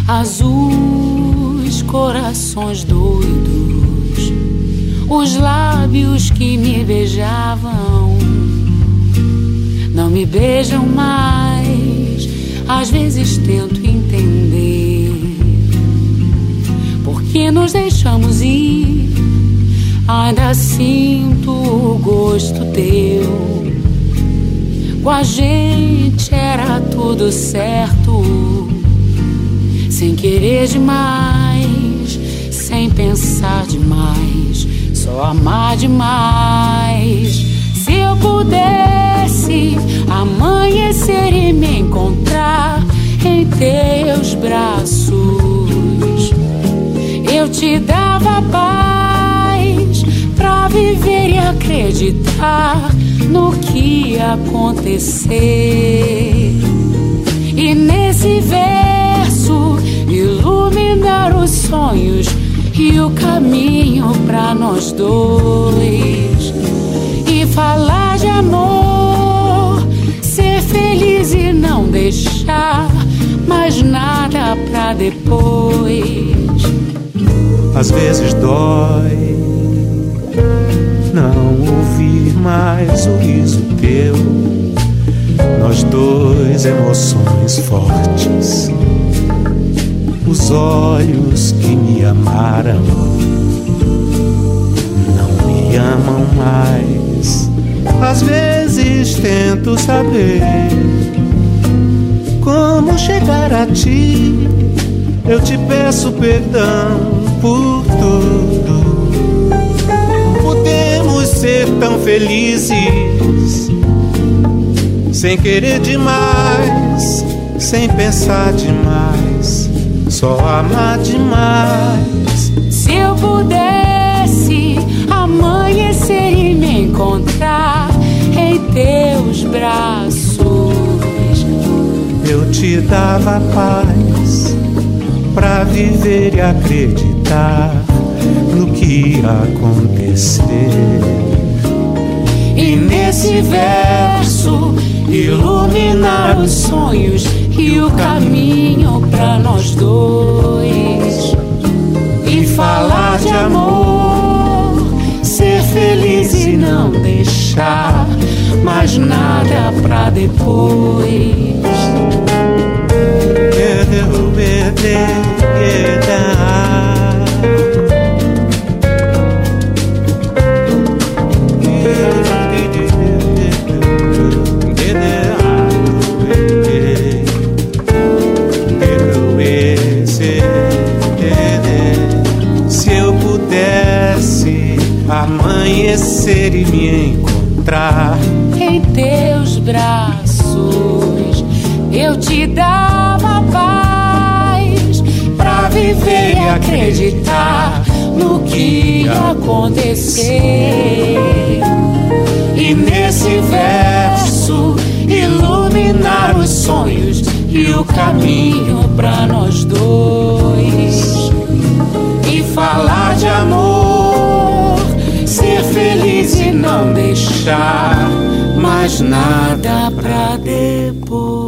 azuis, corações doidos, os lábios que me beijavam não me beijam mais. Às vezes tento entender por que nos deixamos ir. Ainda sinto o gosto teu. Com a gente era tudo certo, sem querer demais, sem pensar demais, só amar demais. Se eu pudesse amanhecer e me encontrar em teus braços, eu te dava paz pra viver e acreditar no que ia acontecer. E nesse verso iluminar os sonhos e o caminho pra nós dois. E falar de amor, ser feliz e não deixar mais nada pra depois. Às vezes dói não ouvir mais o riso teu. Nós dois, emoções fortes, os olhos que me amaram não me amam mais. Às vezes tento saber como chegar a ti. Eu te peço perdão por tudo. Podemos ser tão felizes sem querer demais, sem pensar demais, só amar demais. Se eu pudesse amanhecer e me encontrar em teus braços, eu te dava paz pra viver e acreditar no que ia acontecer. E nesse verso iluminar os sonhos e o caminho pra nós dois. E falar de amor, ser feliz e não deixar mais nada pra depois. Se eu pudesse amanhecer e me encontrar em teus braços, eu te dava paz pra viver e acreditar no que ia acontecer. E nesse verso iluminar os sonhos e o caminho pra nós dois. E falar de amor, ser feliz e não deixar mais nada pra depois.